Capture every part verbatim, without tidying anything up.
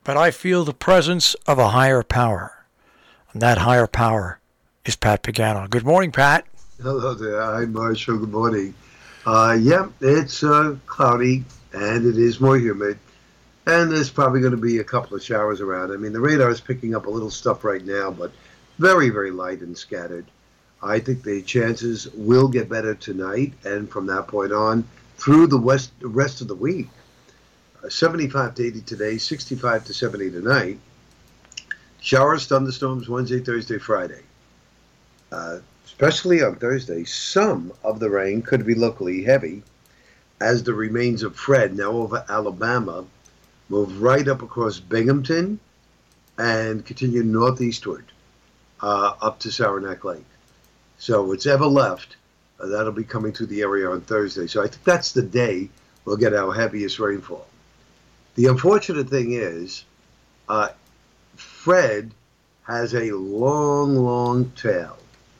but I feel the presence of a higher power. And that higher power is Pat Pagano. Good morning, Pat. Hello there. Hi, Marshall. Good morning. Uh, yeah, it's uh, cloudy, and it is more humid. And there's probably going to be a couple of showers around. I mean, the radar is picking up a little stuff right now, but very, very light and scattered. I think the chances will get better tonight, and from that point on, through the west, the rest of the week. Uh, seventy-five to eighty today, sixty-five to seventy tonight. Showers, thunderstorms Wednesday, Thursday, Friday. Uh, especially on Thursday, some of the rain could be locally heavy as the remains of Fred, now over Alabama, move right up across Binghamton and continue northeastward uh, up to Saranac Lake. So it's ever left. Uh, that'll be coming through the area on Thursday. So I think that's the day we'll get our heaviest rainfall. The unfortunate thing is uh, Fred has a long, long tail.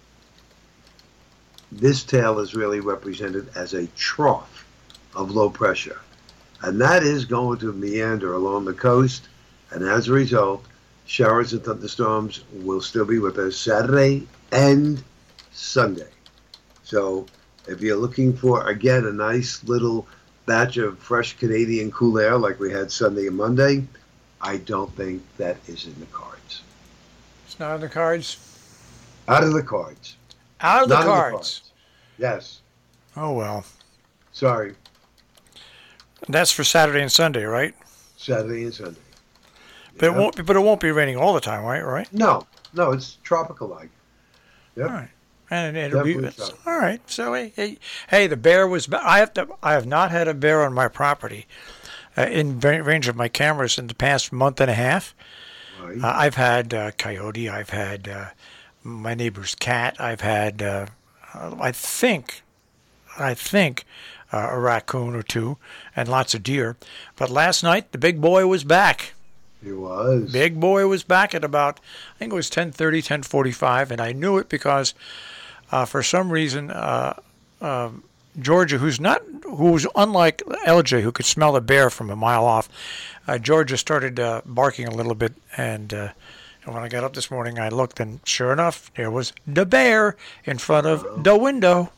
This tail is really represented as a trough of low pressure. And that is going to meander along the coast. And as a result, showers and thunderstorms will still be with us Saturday and Sunday. So if you're looking for, again, a nice little batch of fresh Canadian cool air like we had Sunday and Monday, I don't think that is in the cards. It's not in the cards? Out of the cards. Out of the, Not cards. in the cards. Yes. Oh, well. Sorry. That's for Saturday and Sunday, right? Saturday and Sunday. But yeah. it won't. Be, but it won't be raining all the time, right? Right? No, no, it's tropical-like. Yep. All right, and it'll Definitely be so. All right. So hey, hey, hey, the bear was. I have to. I have not had a bear on my property, uh, in range of my cameras in the past month and a half. Right. Uh, I've had uh, coyote. I've had uh, my neighbor's cat. I've had. Uh, I think. I think. Uh, a raccoon or two, and lots of deer. But last night, the big boy was back. He was. Big boy was back at about, I think it was ten thirty, ten forty-five, and I knew it because uh, for some reason, uh, uh, Georgia, who's not, who's unlike L J, who could smell a bear from a mile off, uh, Georgia started uh, barking a little bit, and, uh, and when I got up this morning, I looked, and sure enough, there was the bear in front of oh. the window.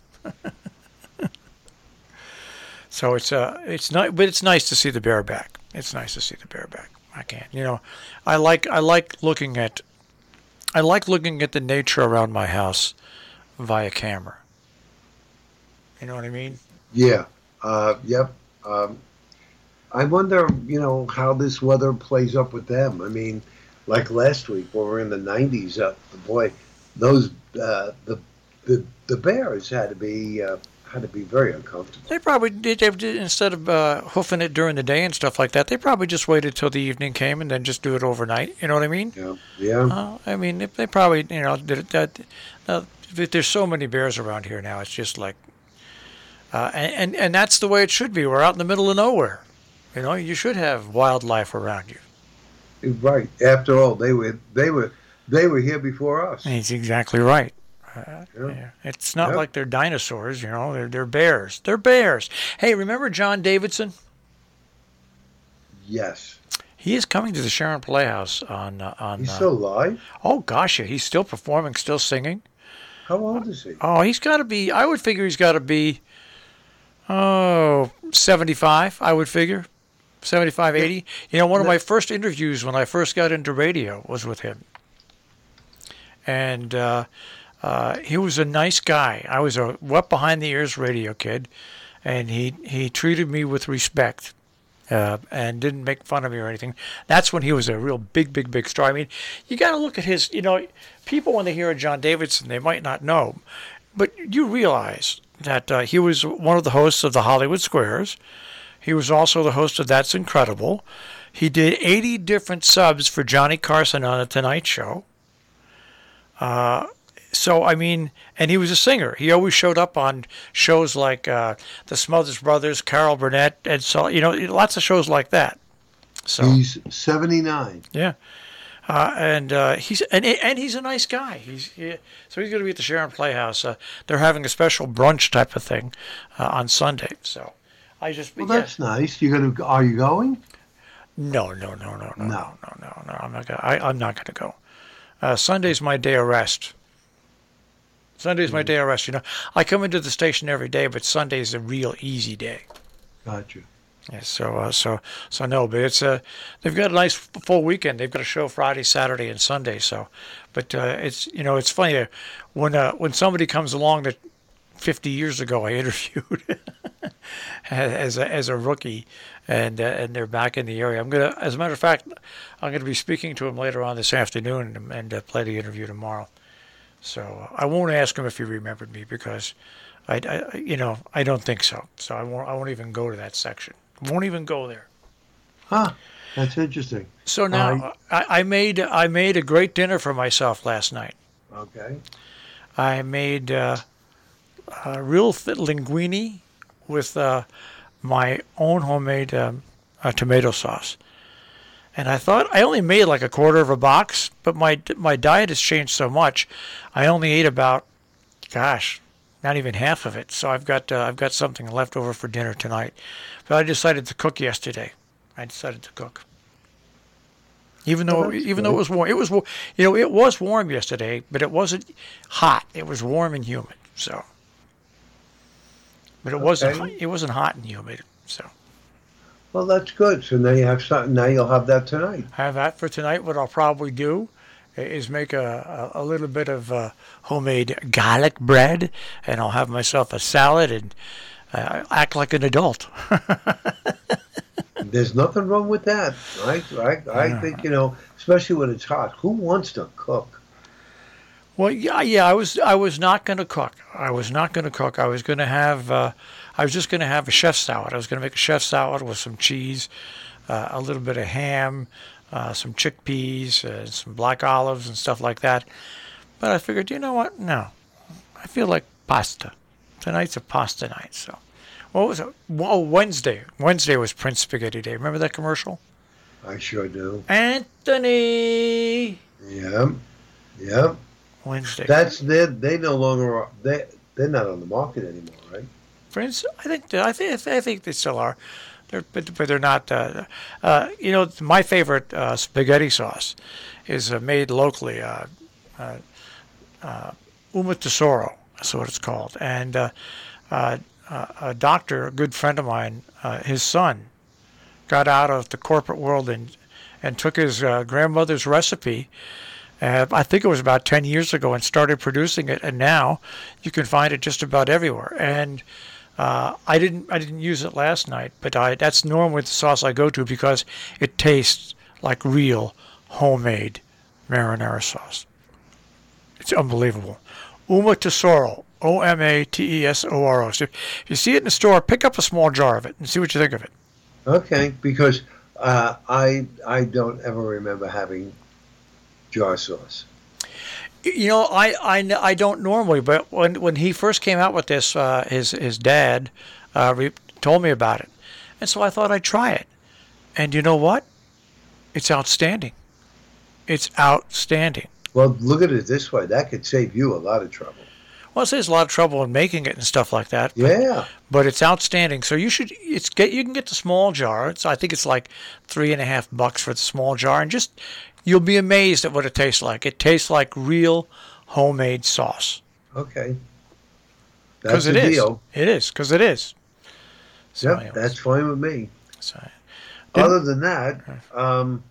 So it's uh it's not, but it's nice to see the bear back. It's nice to see the bear back. I can't, you know, I like I like looking at, I like looking at the nature around my house via camera. You know what I mean? Yeah. Uh. Yep. Um. I wonder, you know, how this weather plays up with them. I mean, like last week when we were in the nineties. Uh, boy, those uh the the the bears had to be. Uh, had to be very uncomfortable. They probably did, they did instead of uh, hoofing it during the day and stuff like that, they probably just waited till the evening came and then just do it overnight. You know what I mean? Yeah. Yeah. Uh, I mean, they, they probably, you know, did it, that, uh, there's so many bears around here now. It's just like, uh, and, and and that's the way it should be. We're out in the middle of nowhere. You know, you should have wildlife around you. Right. After all, they were they were they were here before us. He's exactly right. Uh, yeah. Yeah. It's not yeah. like they're dinosaurs, you know. They're they're bears. They're bears. Hey, remember John Davidson? Yes. He is coming to the Sharon Playhouse on uh, on. He's uh, still alive? Oh gosh, yeah, he's still performing, still singing. How old is he? Oh, he's got to be. I would figure he's got to be. Oh, seventy-five. I would figure, seventy-five, eighty. You know, one of my first interviews when I first got into radio was with him, and. Uh, Uh, he was a nice guy. I was a wet behind the ears radio kid, and he he treated me with respect, uh, and didn't make fun of me or anything. That's when he was a real big, big, big star. I mean, you got to look at his. You know, people when they hear of John Davidson, they might not know, but you realize that uh, he was one of the hosts of the Hollywood Squares. He was also the host of That's Incredible. He did eighty different subs for Johnny Carson on The Tonight Show. Uh. So, I mean, and he was a singer. He always showed up on shows like uh, the Smothers Brothers, Carol Burnett, and so, you know, lots of shows like that. So he's seventy-nine. Yeah. Uh, and uh, he's and and he's a nice guy. He's he, so he's going to be at the Sharon Playhouse. Uh, they're having a special brunch type of thing uh, on Sunday. So I just well, yeah. that's nice. You gonna are you going? No, no, no, no, no, No. no, no, no, no. I'm not gonna. I, I'm not gonna go. Uh, Sunday's my day of rest. Sunday's my Mm, day of rest. You know, I come into the station every day, but Sunday's a real easy day. Gotcha. Yeah, so, uh, so, so no, but it's a. They've got a nice full weekend. They've got a show Friday, Saturday, and Sunday. So, but uh, it's you know it's funny uh, when uh, when somebody comes along that fifty years ago I interviewed as a, as a rookie, and uh, and they're back in the area. I'm gonna, as a matter of fact, I'm gonna be speaking to him later on this afternoon and, and uh, play the interview tomorrow. So uh, I won't ask him if he remembered me because I, I you know I don't think so. So I won't I won't even go to that section. Won't even go there. Huh. That's interesting. So I now I, I made I made a great dinner for myself last night. Okay. I made uh, uh, real fit linguine with uh, my own homemade um, uh, tomato sauce. And I thought I only made like a quarter of a box, but my my diet has changed so much. I only ate about, gosh, not even half of it. So I've got uh, I've got something left over for dinner tonight. But I decided to cook yesterday. I decided to cook. Even Well, though that's even though it good. was warm, it was wa- you know it was warm yesterday, but it wasn't hot. It was warm and humid. So, but it wasn't hot- Okay. it wasn't hot and humid. So Well, that's good. So now you have something. Now you'll have that tonight. I have that for tonight. What I'll probably do i- is make a a, a little bit of uh, homemade garlic bread, and I'll have myself a salad and uh, act like an adult. There's nothing wrong with that. I, I, I think, you know, especially when it's hot. Who wants to cook? Well, yeah, yeah. I was I was not going to cook. I was not going to cook. I was going to have. Uh, I was just going to have a chef salad. I was going to make a chef salad with some cheese, uh, a little bit of ham, uh, some chickpeas, uh, some black olives, and stuff like that. But I figured, you know what? No, I feel like pasta. Tonight's a pasta night. So, what was it? Oh, Wednesday. Wednesday was Prince Spaghetti Day. Remember that commercial? I sure do. Anthony. Yeah. Yeah. Wednesday. That's they. They no longer are. They they're not on the market anymore, right? Prince, I think I think I think they still are. They're, but, but they're not. Uh, uh, you know, my favorite uh, spaghetti sauce is uh, made locally. Uh, uh, uh, Uma Tesoro, that's what it's called. And uh, uh, uh, a doctor, a good friend of mine, uh, his son, got out of the corporate world and and took his uh, grandmother's recipe. Uh, I think it was about ten years ago, and started producing it. And now you can find it just about everywhere. And uh, I didn't I didn't use it last night, but I that's normally the sauce I go to because it tastes like real homemade marinara sauce. It's unbelievable. Uma Tesoro, O M A T E S O R O. So if you see it in the store, pick up a small jar of it and see what you think of it. Okay, because uh, I I don't ever remember having jar sauce. You know, I, I, I don't normally, but when when he first came out with this, uh, his his dad uh, re- told me about it, and so I thought I'd try it. And you know what? It's outstanding. It's outstanding. Well, look at it this way. That could save you a lot of trouble. Well, there's a lot of trouble in making it and stuff like that. But, Yeah. but it's outstanding. So you should. It's get you can get the small jar. It's I think it's like three and a half bucks for the small jar, and just you'll be amazed at what it tastes like. It tastes like real homemade sauce. Okay. Because That's it the is. deal. It is. Because it is. So Yep, anyways, that's fine with me. so, Other than that, um,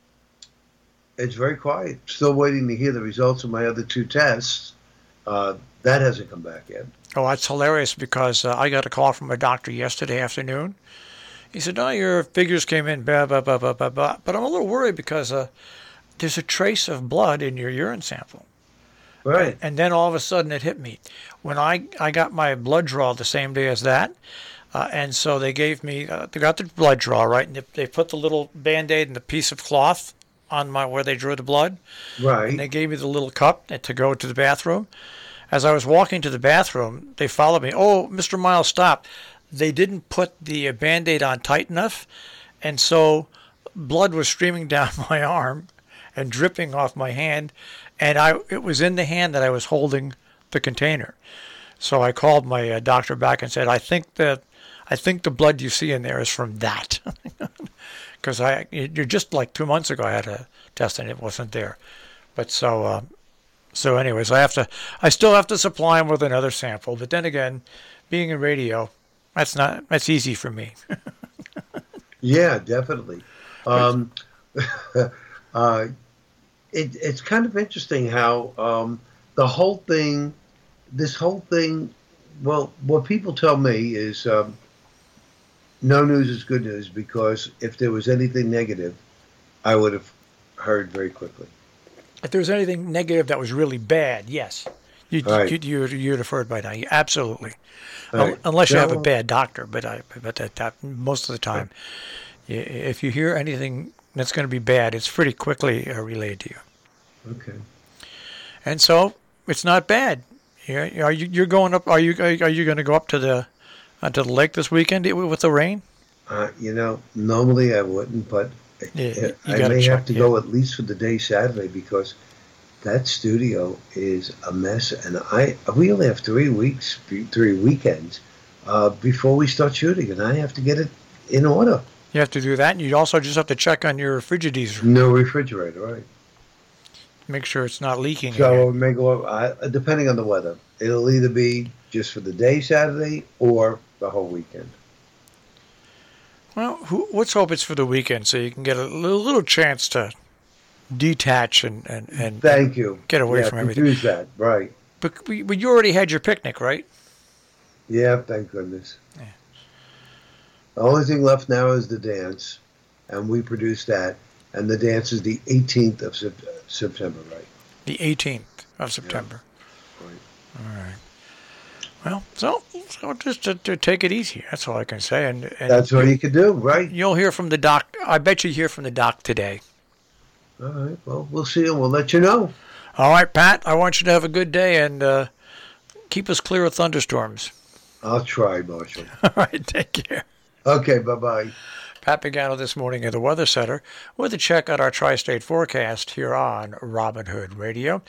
it's very quiet. Still waiting to hear the results of my other two tests. Uh, that hasn't come back yet. oh, that's hilarious because uh, I got a call from a doctor yesterday afternoon. He said, "No, your figures came in blah blah blah blah blah blah." But I'm a little worried because uh, there's a trace of blood in your urine sample. Right. And then all of a sudden it hit me. When I, I got my blood draw the same day as that, uh, and so they gave me, uh, they got the blood draw, right? And they, they put the little Band-Aid and the piece of cloth on my where they drew the blood. Right. And they gave me the little cup to go to the bathroom. As I was walking to the bathroom, they followed me. "Oh, Mister Miles, stop." They didn't put the Band-Aid on tight enough, and so blood was streaming down my arm and dripping off my hand, and I it was in the hand that I was holding the container. So I called my uh, doctor back and said, "I think that I think the blood you see in there is from that." because I you're just like two months ago I had a test and it wasn't there. But so uh, so anyways, I have to I still have to supply them with another sample. But then again, being in radio, that's not that's easy for me. Yeah, definitely. Um, uh, it, it's kind of interesting how um, the whole thing, this whole thing, well, what people tell me is um, no news is good news, because if there was anything negative, I would have heard very quickly. If there was anything negative that was really bad, yes, you'd, Right. you'd, you'd, you'd have heard by now. Absolutely. Right. Un- Unless you have a Now- bad doctor, but I, but that, that most of the time, y- if you hear anything that's going to be bad, it's pretty quickly uh, relayed to you. Okay. And so it's not bad. Yeah, are you you're going up? Are you are you going to go up to the uh, to the lake this weekend with the rain? Uh, you know, normally I wouldn't, but Yeah, you I gotta may check, have to yeah. go at least for the day Saturday, because that studio is a mess, and I we only have three weeks, three weekends uh, before we start shooting, and I have to get it in order. You have to do that, and you also just have to check on your Frigidaire, No refrigerator, right? make sure it's not leaking. So again. it may go up, I, depending on the weather. It'll either be just for the day Saturday or the whole weekend. Well, who, let's hope it's for the weekend, so you can get a little, little chance to detach and and, and Thank you. Get away yeah, from everything. Use that, right? But, we- but you already had your picnic, right? Yeah, thank goodness. Yeah. The only thing left now is the dance, and we produce that. And the dance is the eighteenth of Sep- September, right? The eighteenth of September. Right. All right. Well, so, so just to, to take it easy. That's all I can say. And, and That's all you can do, right? you'll hear from the doc. I bet you hear from the doc today. All right. Well, we'll see, and we'll let you know. All right, Pat. I want you to have a good day and uh, keep us clear of thunderstorms. I'll try, Marshall. All right. Take care. Okay. Bye bye. Pat Pagano this morning at the Weather Center with a check on our tri-state forecast here on Robin Hood Radio.